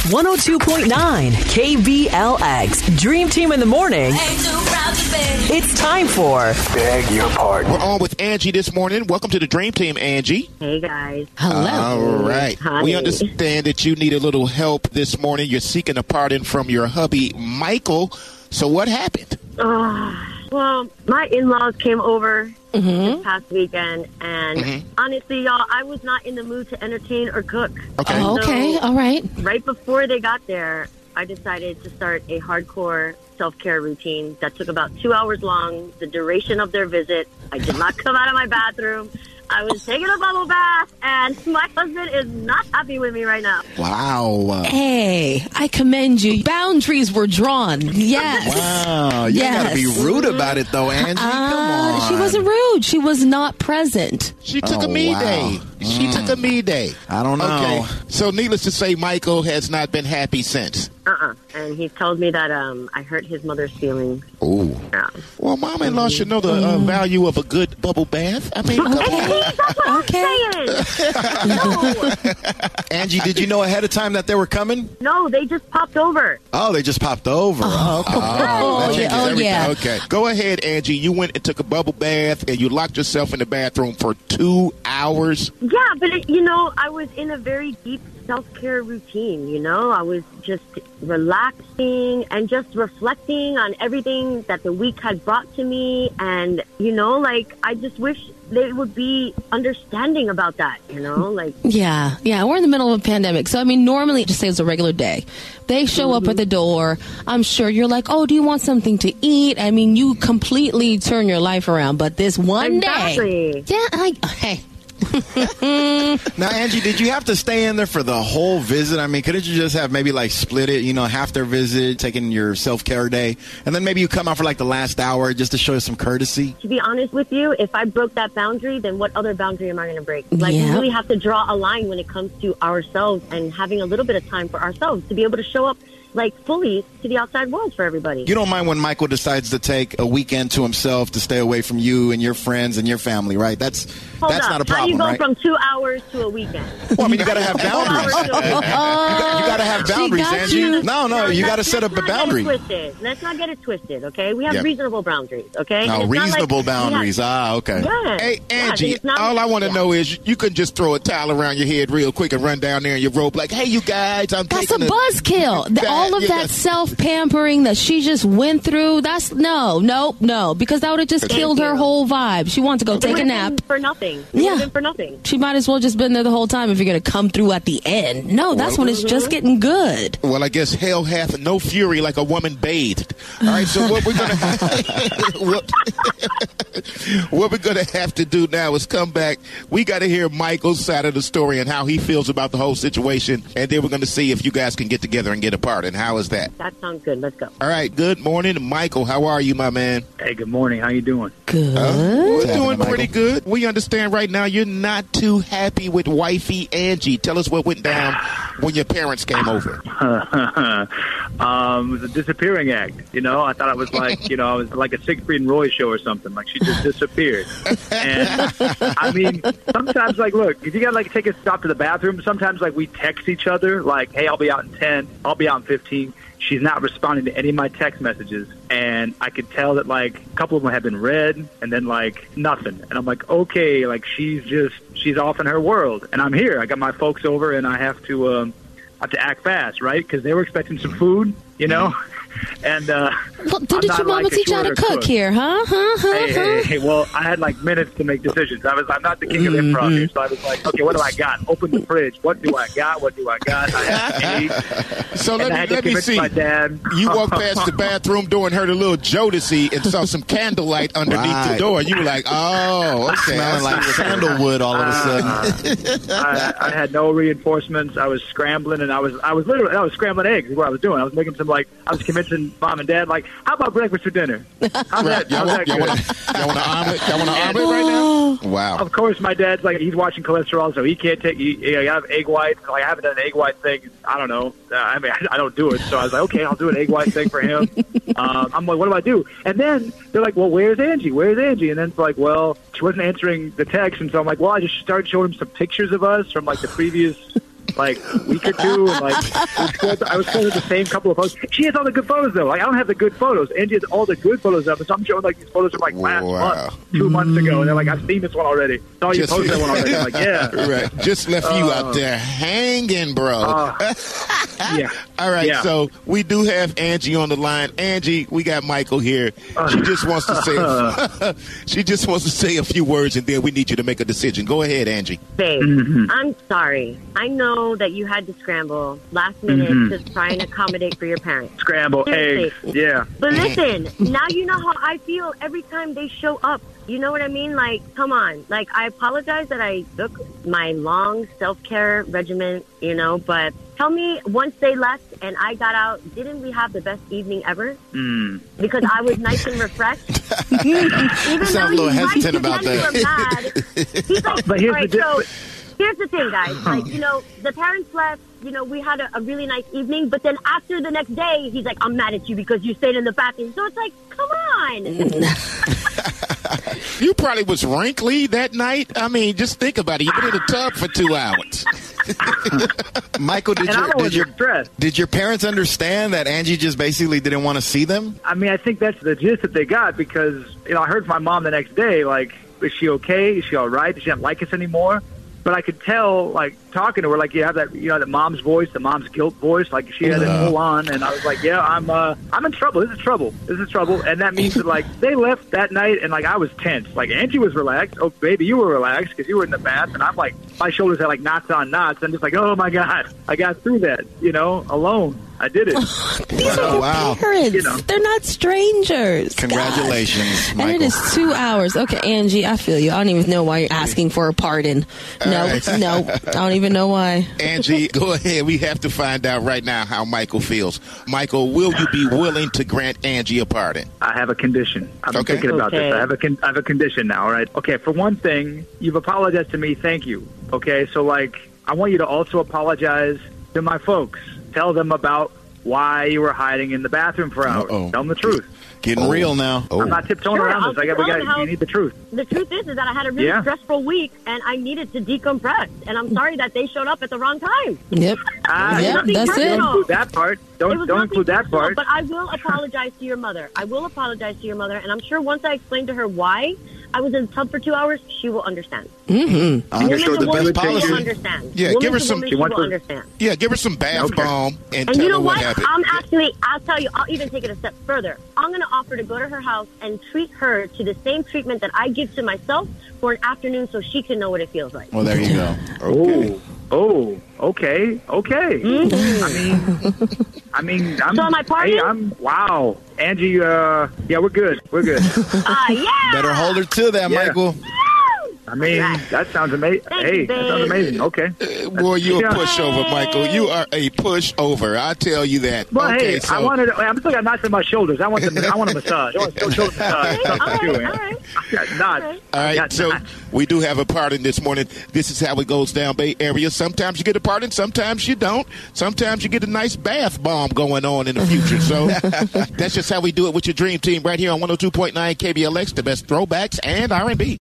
102.9 KBLX. Dream Team in the morning. It's time for Beg Your Pardon. We're on with Angie this morning. Welcome to the Dream Team, Angie. Hey, guys. Hello. All right. Hi. We understand that you need a little help this morning. You're seeking a pardon from your hubby, Michael. So what happened? Well, my in-laws came over this past weekend, and honestly, y'all, I was not in the mood to entertain or cook. Okay. Oh, okay. So, All right. right before they got there, I decided to start a hardcore self-care routine that took about 2 hours long, the duration of their visit. I did not come out of my bathroom. I was taking a bubble bath, and my husband is not happy with me right now. Wow. Hey, I commend you. Boundaries were drawn. Yes. Wow, you Yes. gotta be rude about it though, Angie. Come on. She wasn't rude. She was not present. She took a Oh, me wow. day. She took a me day. I don't know. Okay. So needless to say, Michael has not been happy since. And he told me that I hurt his mother's feelings. Ooh. Yeah. Well, mom-in-law should know the value of a good bubble bath. I mean, come on. That's what I'm saying. Angie, did you know ahead of time that they were coming? No, they just popped over. Oh, they just popped over. Oh, okay. That changes yeah. Oh, everything. yeah. Okay. Go ahead, Angie. You went and took a bubble bath, and you locked yourself in the bathroom for 2 hours. Yeah, but I was in a very deep self-care routine, I was just relaxing and just reflecting on everything that the week had brought to me. And, I just wish they would be understanding about that, Yeah. We're in the middle of a pandemic. So, normally just say it's a regular day. They show up at the door. I'm sure you're like, oh, do you want something to eat? You completely turn your life around. But this one Exactly. day. Yeah, hey. Now, Angie, did you have to stay in there for the whole visit? Couldn't you just have maybe split it, half their visit, taking your self-care day, and then maybe you come out for the last hour just to show you some courtesy? To be honest with you, if I broke that boundary, then what other boundary am I going to break? We Yeah. really have to draw a line when it comes to ourselves and having a little bit of time for ourselves to be able to show up fully to the outside world for everybody. You don't mind when Michael decides to take a weekend to himself to stay away from you and your friends and your family, right? That's Hold not up. a problem, How do you go right? from 2 hours to a weekend? Well, you got to have 4 boundaries. hours to a weekend. You got to have boundaries, got Angie. you. No, you got to set up a boundary. Let's not get it twisted, okay? We have Yeah. reasonable boundaries, okay? No, And it's not reasonable like- boundaries. Yeah. Okay. Yeah. Hey, Yeah, Angie, it's not- all I want to yeah. know is you couldn't just throw a towel around your head real quick and run down there in your robe like, hey, you guys, I'm That's a taking buzzkill. All of that self-pampering that she just went through, that's no, because that would have just killed her whole vibe. She wanted to go It take a would've nap. been for nothing. It Yeah. would have been for nothing. She might as well just been there the whole time if you're going to come through at the end. No, that's when it's just getting good. Well, I guess hell hath no fury like a woman bathed. All right, so what we're gonna what we're gonna have to do now is come back. We got to hear Michael's side of the story and how he feels about the whole situation, and then we're going to see if you guys can get together and get apart. And how is that? That sounds good. Let's go. All right. Good morning, Michael. How are you, my man? Hey, good morning. How you doing? Good. We're happening, doing pretty Michael? good. We understand right now you're not too happy with wifey Angie. Tell us what went down when your parents came over. It was a disappearing act. I thought I was I was like a Siegfried and Roy show or something. Like she just disappeared. And sometimes look, if you got to take a stop to the bathroom, sometimes we text each other like, hey, I'll be out in 10, I'll be out in 15. She's not responding to any of my text messages. And I could tell that a couple of them had been read and then nothing. And I'm like, okay, she's off in her world. And I'm here. I got my folks over and I have to act fast, right? Because they were expecting some food, And Well, did your mama teach you how to cook here, huh? Hey, well, I had minutes to make decisions. I'm not the king of improv here, so I was like, okay, what do I got? Open the fridge. What do I got? I had to eat. So And I let had to me convince see. my dad. You walked past the bathroom door and heard a little Jodeci and saw some candlelight underneath the Right. door. You were like, oh, okay. Smelling like sandalwood all of a sudden. I had no reinforcements. I was scrambling, and I was scrambling eggs. Is what I was doing. I was making some I was convincing mom and dad how about breakfast for dinner? How's that? Y'all want good? an omelet? Y'all want an omelet right now? Wow. Of course, my dad's he's watching cholesterol, so he can't take. I have egg whites. I haven't done an egg white thing. I don't know. I don't do it. So I was like, okay, I'll do an egg white thing for him. I'm like, what do I do? And then they're like, well, where's Angie? Where's Angie? And then it's like, well, she wasn't answering the text, and so I'm like, well, I just started showing him some pictures of us from the previous like a week or two. And, like I was showing the same couple of photos. She has all the good photos though. Like I don't have the good photos. Angie has all the good photos up, and so I'm showing like these photos from like last month, 2 months ago, and they're like, I've seen this one already. Oh, you posted that one already. I'm like, yeah, right. Just left you out there hanging, bro. Yeah. All right, Yeah. so we do have Angie on the line. Angie, we got Michael here. She just wants to say a few words, and then we need you to make a decision. Go ahead, Angie. Babe, I'm sorry. I know that you had to scramble last minute to try and accommodate for your parents. Scramble eggs. Seriously. Yeah. But listen, now you know how I feel every time they show up. You know what I mean? Like, come on. Like, I apologize that I took my long self-care regimen, you know, but tell me, once they left and I got out, didn't we have the best evening ever? Because I was nice and refreshed. Even Sound a little hesitant about that. He's like, But all right, so here's the thing, guys. Like, you know, the parents left. You know, we had a really nice evening, but then after the next day, he's like, I'm mad at you because you stayed in the bathroom. So it's like, come on. You probably was wrinkly that night. I mean, just think about it. You've been in the tub for 2 hours. Michael, did your parents understand that Angie just basically didn't want to see them? I mean, I think that's the gist that they got because, you know, I heard from my mom the next day, like, is she okay? Is she all right? Does she not like us anymore? But I could tell, like, talking to her, like, you have that, you know, the mom's voice, the mom's guilt voice, like, she had it full on, and I was like, yeah, I'm in trouble. This is trouble. And that means that, like, they left that night, and, like, I was tense. Like, Angie was relaxed. Oh, baby, you were relaxed because you were in the bath, and I'm like, my shoulders had, like, knots on knots. I'm just like, oh, my God, I got through that, you know, alone. I did it. These are your parents. You know. They're not strangers. Congratulations, Michael. And it is 2 hours. Okay, Angie, I feel you. I don't even know why you're asking for a pardon. No, I don't even know why. Angie, go ahead. We have to find out right now how Michael feels. Michael, will you be willing to grant Angie a pardon? I have a condition. I've been thinking about this. I have a condition now, all right? Okay, for one thing, you've apologized to me. Thank you. Okay, so, like, I want you to also apologize to my folks. Tell them about why you were hiding in the bathroom for hours. Tell them the truth. Getting real now. I'm not tiptoeing around this. You need the truth. The truth is that I had a really stressful week, and I needed to decompress. And I'm sorry that they showed up at the wrong time. Yep. That's it. Don't include that part. Don't include that part. But I will apologize to your mother. And I'm sure once I explain to her why I was in the tub for 2 hours, she will understand. I'm sure the best policy. She will understand. Yeah, give her some. She will understand. Yeah, give her some bath bomb and tell you know her what happened. I'll tell you. I'll even take it a step further. I'm going to offer to go to her house and treat her to the same treatment that I give to myself for an afternoon, so she can know what it feels like. Well, there you go. Okay. Okay. I mean, I'm. So am I partying? Wow, Angie. Yeah, we're good. Yeah. Better hold her to that, Michael. I mean, that sounds amazing. That sounds amazing. Okay. Boy, you're a pushover, Michael. You are a pushover. I tell you that. Well, okay, hey, so I'm still got knots in my shoulders. I want a massage. I want a shoulder massage. All right. So we do have a pardon this morning. This is how it goes down Bay Area. Sometimes you get a pardon, sometimes you don't. Sometimes you get a nice bath bomb going on in the future. So that's just how we do it with your dream team right here on 102.9 KBLX, the best throwbacks and R&B.